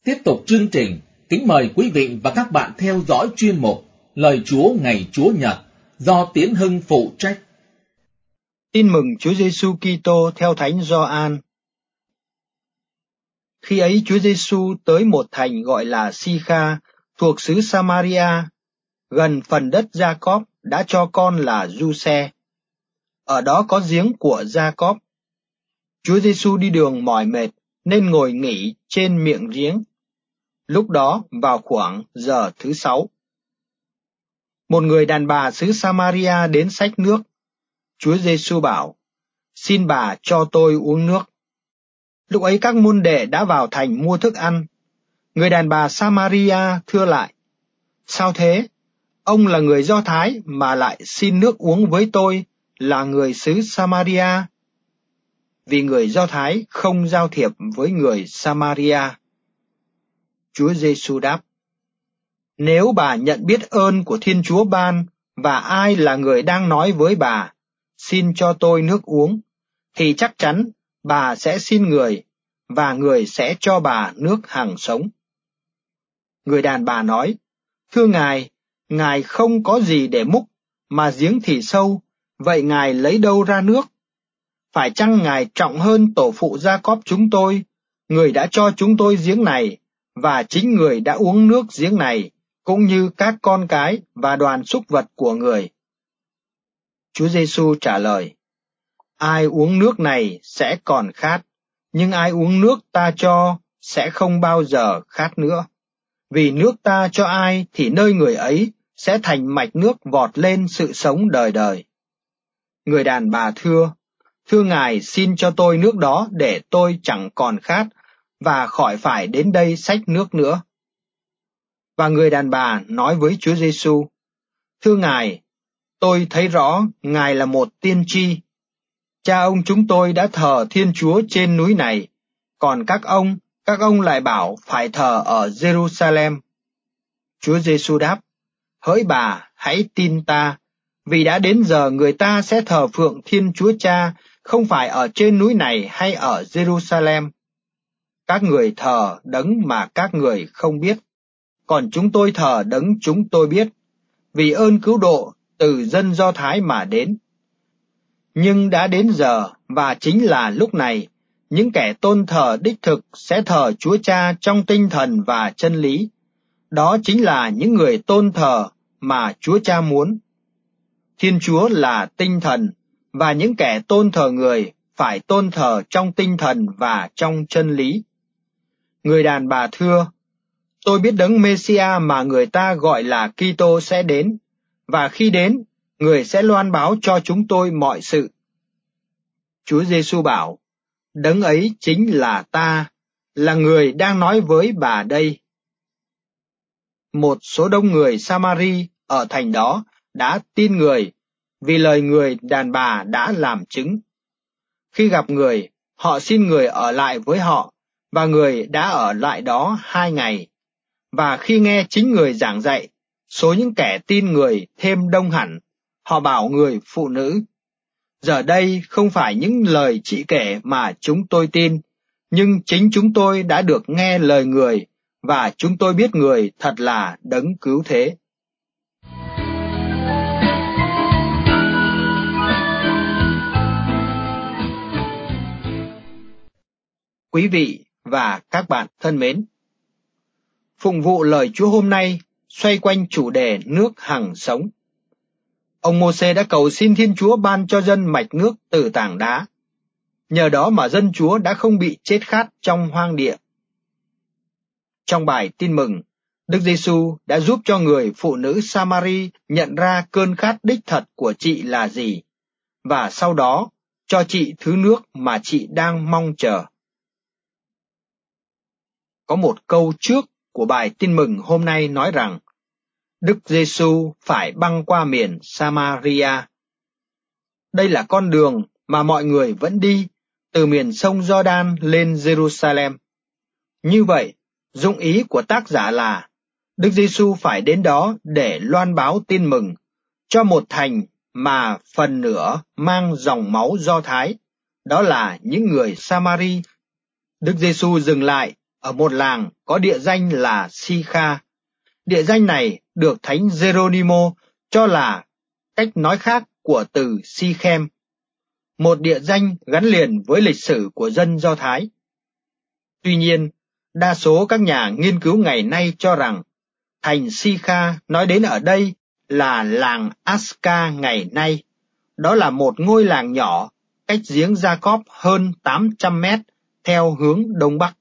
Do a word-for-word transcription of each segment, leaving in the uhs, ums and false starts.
Tiếp tục chương trình, kính mời quý vị và các bạn theo dõi chuyên mục Lời Chúa ngày Chúa Nhật do Tiến Hưng phụ trách. Tin mừng Chúa Giêsu Kitô theo Thánh Gioan. Khi ấy Chúa Giêsu tới một thành gọi là Si-kha, thuộc xứ Samaria, gần phần đất Gia-cóp đã cho con là Giuse. Ở đó có giếng của Gia-cóp. Chúa Giêsu đi đường mỏi mệt nên ngồi nghỉ trên miệng giếng. Lúc đó vào khoảng giờ thứ sáu, một người đàn bà xứ Samaria đến xách nước. Chúa Giêsu bảo: "Xin bà cho tôi uống nước." Lúc ấy các môn đệ đã vào thành mua thức ăn. Người đàn bà Samaria thưa lại: "Sao thế? Ông là người Do Thái mà lại xin nước uống với tôi là người xứ Samaria?" Vì người Do Thái không giao thiệp với người Samaria. Chúa Giêsu đáp: "Nếu bà nhận biết ơn của Thiên Chúa ban và ai là người đang nói với bà, xin cho tôi nước uống, thì chắc chắn bà sẽ xin người, và người sẽ cho bà nước hằng sống." Người đàn bà nói: "Thưa Ngài, Ngài không có gì để múc, mà giếng thì sâu, vậy Ngài lấy đâu ra nước? Phải chăng Ngài trọng hơn tổ phụ Gia-cóp chúng tôi, người đã cho chúng tôi giếng này, và chính người đã uống nước giếng này, cũng như các con cái và đoàn súc vật của người?" Chúa Giêsu trả lời: "Ai uống nước này sẽ còn khát, nhưng ai uống nước ta cho sẽ không bao giờ khát nữa. Vì nước ta cho ai thì nơi người ấy sẽ thành mạch nước vọt lên sự sống đời đời." Người đàn bà thưa: "Thưa Ngài, xin cho tôi nước đó để tôi chẳng còn khát, và khỏi phải đến đây xách nước nữa." Và người đàn bà nói với Chúa Giêsu: "Thưa Ngài, tôi thấy rõ Ngài là một tiên tri. Cha ông chúng tôi đã thờ Thiên Chúa trên núi này, còn các ông, các ông lại bảo phải thờ ở Jerusalem." Chúa Giêsu đáp: "Hỡi bà, hãy tin ta, vì đã đến giờ người ta sẽ thờ phượng Thiên Chúa Cha, không phải ở trên núi này hay ở Jerusalem. Các người thờ đấng mà các người không biết, còn chúng tôi thờ đấng chúng tôi biết, vì ơn cứu độ từ dân Do Thái mà đến. Nhưng đã đến giờ, và chính là lúc này, những kẻ tôn thờ đích thực sẽ thờ Chúa Cha trong tinh thần và chân lý. Đó chính là những người tôn thờ mà Chúa Cha muốn. Thiên Chúa là tinh thần, và những kẻ tôn thờ người phải tôn thờ trong tinh thần và trong chân lý." Người đàn bà thưa: "Tôi biết đấng Mê-si-a mà người ta gọi là Kitô sẽ đến, và khi đến, người sẽ loan báo cho chúng tôi mọi sự." Chúa Giêsu bảo: "Đấng ấy chính là ta, là người đang nói với bà đây." Một số đông người Samari ở thành đó đã tin người, vì lời người đàn bà đã làm chứng. Khi gặp người, họ xin người ở lại với họ, và người đã ở lại đó hai ngày. Và khi nghe chính người giảng dạy, số những kẻ tin người thêm đông hẳn. Họ bảo người phụ nữ: "Giờ đây không phải những lời chị kể mà chúng tôi tin, nhưng chính chúng tôi đã được nghe lời người, và chúng tôi biết người thật là đấng cứu thế." Quý vị và các bạn thân mến, phụng vụ lời Chúa hôm nay xoay quanh chủ đề nước hằng sống. Ông Mô-sê đã cầu xin Thiên Chúa ban cho dân mạch nước từ tảng đá. Nhờ đó mà dân Chúa đã không bị chết khát trong hoang địa. Trong bài tin mừng, Đức Giêsu đã giúp cho người phụ nữ Samari nhận ra cơn khát đích thật của chị là gì, và sau đó cho chị thứ nước mà chị đang mong chờ. Có một câu trước của bài tin mừng hôm nay nói rằng Đức Giêsu phải băng qua miền Samaria. Đây là con đường mà mọi người vẫn đi từ miền sông Giođan lên Jerusalem. Như vậy, dụng ý của tác giả là Đức Giêsu phải đến đó để loan báo tin mừng cho một thành mà phần nửa mang dòng máu Do Thái, đó là những người Samari. Đức Giêsu dừng lại ở một làng có địa danh là Sikha. Địa danh này được Thánh Geronimo cho là cách nói khác của từ Sichem, một địa danh gắn liền với lịch sử của dân Do Thái. Tuy nhiên, đa số các nhà nghiên cứu ngày nay cho rằng thành Sikha nói đến ở đây là làng Aska ngày nay. Đó là một ngôi làng nhỏ cách giếng Jacob hơn tám trăm mét theo hướng đông bắc.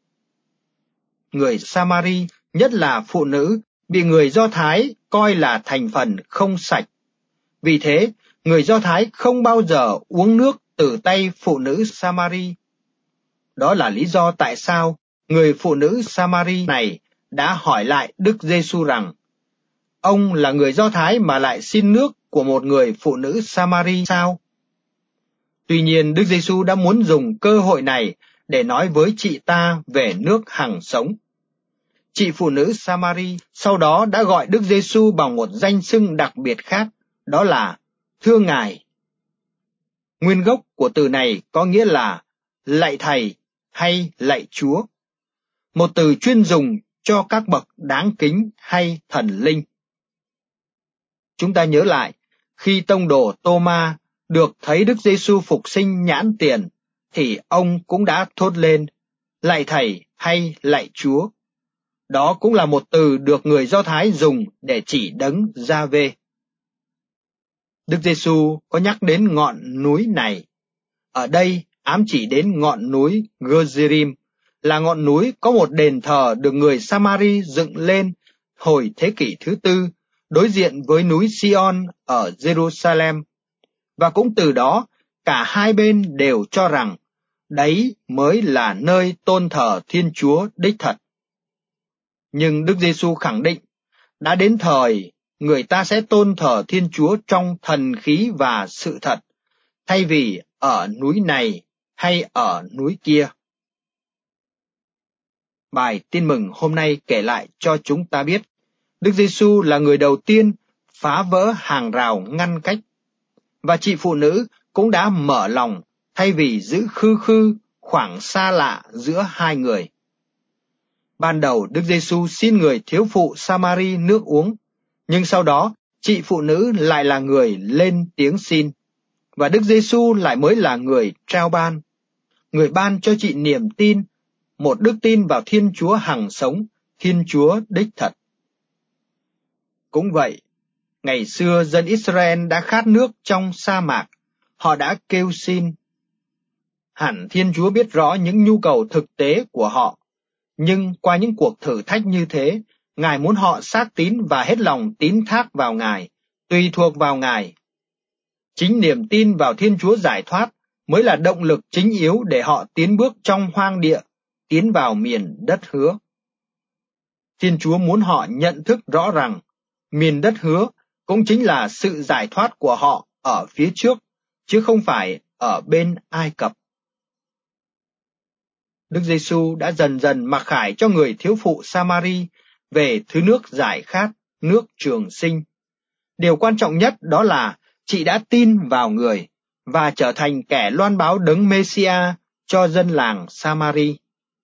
Người Samari, nhất là phụ nữ, bị người Do Thái coi là thành phần không sạch. Vì thế, người Do Thái không bao giờ uống nước từ tay phụ nữ Samari. Đó là lý do tại sao người phụ nữ Samari này đã hỏi lại Đức Giêsu rằng, ông là người Do Thái mà lại xin nước của một người phụ nữ Samari sao? Tuy nhiên, Đức Giêsu đã muốn dùng cơ hội này để nói với chị ta về nước hằng sống. Chị phụ nữ Samari sau đó đã gọi Đức Giêsu bằng một danh xưng đặc biệt khác, đó là thưa Ngài. Nguyên gốc của từ này có nghĩa là lạy Thầy hay lạy Chúa, một từ chuyên dùng cho các bậc đáng kính hay thần linh. Chúng ta nhớ lại, khi tông đồ Tô-ma được thấy Đức Giêsu phục sinh nhãn tiền, thì ông cũng đã thốt lên, lạy Thầy hay lạy Chúa. Đó cũng là một từ được người Do Thái dùng để chỉ đấng Gia-vê. Đức Giêsu có nhắc đến ngọn núi này. Ở đây ám chỉ đến ngọn núi Gerizim, là ngọn núi có một đền thờ được người Samari dựng lên hồi thế kỷ thứ tư, đối diện với núi Sion ở Jerusalem. Và cũng từ đó, cả hai bên đều cho rằng đấy mới là nơi tôn thờ Thiên Chúa đích thật. Nhưng Đức Giêsu khẳng định, đã đến thời người ta sẽ tôn thờ Thiên Chúa trong thần khí và sự thật, thay vì ở núi này hay ở núi kia. Bài tin mừng hôm nay kể lại cho chúng ta biết, Đức Giêsu là người đầu tiên phá vỡ hàng rào ngăn cách, và chị phụ nữ cũng đã mở lòng thay vì giữ khư khư khoảng xa lạ giữa hai người. Ban đầu Đức Giêsu xin người thiếu phụ Samari nước uống, nhưng sau đó chị phụ nữ lại là người lên tiếng xin, và Đức Giêsu lại mới là người trao ban. Người ban cho chị niềm tin, một đức tin vào Thiên Chúa hằng sống, Thiên Chúa đích thật. Cũng vậy, ngày xưa dân Israel đã khát nước trong sa mạc, họ đã kêu xin. Hẳn Thiên Chúa biết rõ những nhu cầu thực tế của họ, nhưng qua những cuộc thử thách như thế, Ngài muốn họ xác tín và hết lòng tín thác vào Ngài, tùy thuộc vào Ngài. Chính niềm tin vào Thiên Chúa giải thoát mới là động lực chính yếu để họ tiến bước trong hoang địa, tiến vào miền đất hứa. Thiên Chúa muốn họ nhận thức rõ rằng, miền đất hứa cũng chính là sự giải thoát của họ ở phía trước, chứ không phải ở bên Ai Cập. Đức Giêsu đã dần dần mặc khải cho người thiếu phụ Samari về thứ nước giải khát, nước trường sinh. Điều quan trọng nhất đó là chị đã tin vào người và trở thành kẻ loan báo đấng Mêsia cho dân làng Samari.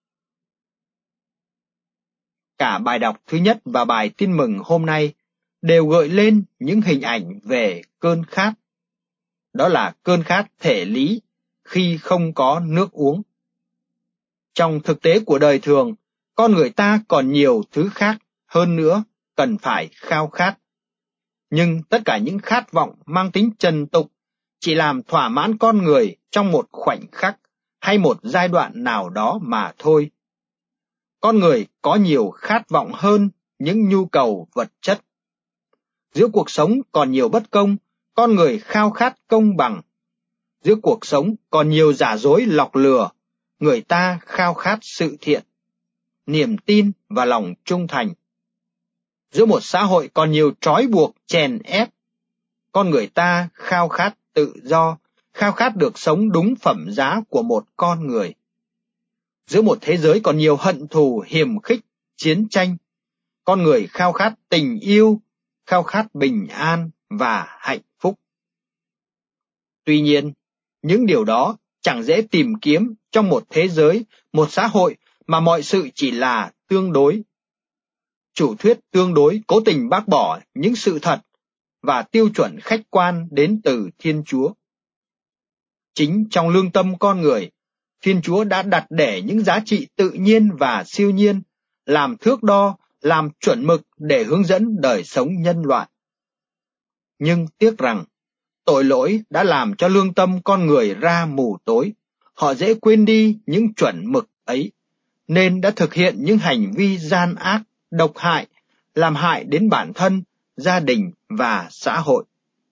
Cả bài đọc thứ nhất và bài tin mừng hôm nay đều gợi lên những hình ảnh về cơn khát. Đó là cơn khát thể lý khi không có nước uống. Trong thực tế của đời thường, con người ta còn nhiều thứ khác hơn nữa cần phải khao khát. Nhưng tất cả những khát vọng mang tính trần tục chỉ làm thỏa mãn con người trong một khoảnh khắc hay một giai đoạn nào đó mà thôi. Con người có nhiều khát vọng hơn những nhu cầu vật chất. Giữa cuộc sống còn nhiều bất công, con người khao khát công bằng. Giữa cuộc sống còn nhiều giả dối lọc lừa, người ta khao khát sự thiện, niềm tin và lòng trung thành. Giữa một xã hội còn nhiều trói buộc chèn ép, con người ta khao khát tự do, khao khát được sống đúng phẩm giá của một con người. Giữa một thế giới còn nhiều hận thù, hiềm khích, chiến tranh, con người khao khát tình yêu, khao khát bình an và hạnh phúc. Tuy nhiên, những điều đó chẳng dễ tìm kiếm trong một thế giới, một xã hội mà mọi sự chỉ là tương đối. Chủ thuyết tương đối cố tình bác bỏ những sự thật và tiêu chuẩn khách quan đến từ Thiên Chúa. Chính trong lương tâm con người, Thiên Chúa đã đặt để những giá trị tự nhiên và siêu nhiên, làm thước đo, làm chuẩn mực để hướng dẫn đời sống nhân loại. Nhưng tiếc rằng, tội lỗi đã làm cho lương tâm con người ra mù tối, họ dễ quên đi những chuẩn mực ấy, nên đã thực hiện những hành vi gian ác, độc hại, làm hại đến bản thân, gia đình và xã hội.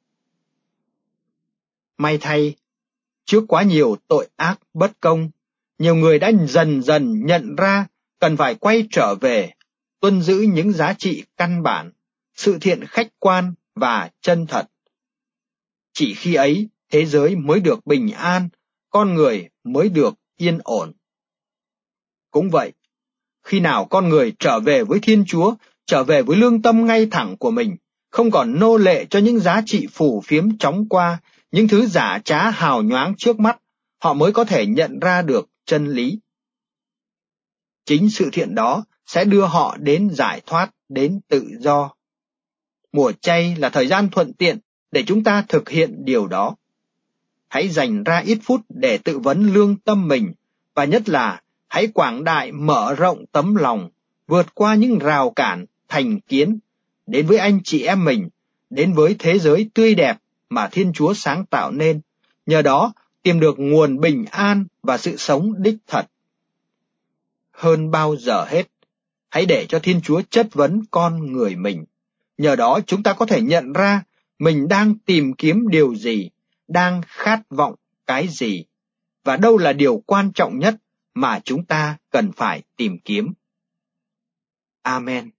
May thay, trước quá nhiều tội ác bất công, nhiều người đã dần dần nhận ra cần phải quay trở về, tuân giữ những giá trị căn bản, sự thiện khách quan và chân thật. Chỉ khi ấy, thế giới mới được bình an, con người mới được yên ổn. Cũng vậy, khi nào con người trở về với Thiên Chúa, trở về với lương tâm ngay thẳng của mình, không còn nô lệ cho những giá trị phù phiếm chóng qua, những thứ giả trá hào nhoáng trước mắt, họ mới có thể nhận ra được chân lý. Chính sự thiện đó sẽ đưa họ đến giải thoát, đến tự do. Mùa chay là thời gian thuận tiện để chúng ta thực hiện điều đó. Hãy dành ra ít phút để tự vấn lương tâm mình, và nhất là hãy quảng đại mở rộng tấm lòng, vượt qua những rào cản, thành kiến, đến với anh chị em mình, đến với thế giới tươi đẹp mà Thiên Chúa sáng tạo nên, nhờ đó tìm được nguồn bình an và sự sống đích thật. Hơn bao giờ hết, hãy để cho Thiên Chúa chất vấn con người mình. Nhờ đó chúng ta có thể nhận ra mình đang tìm kiếm điều gì, đang khát vọng cái gì, và đâu là điều quan trọng nhất mà chúng ta cần phải tìm kiếm. Amen.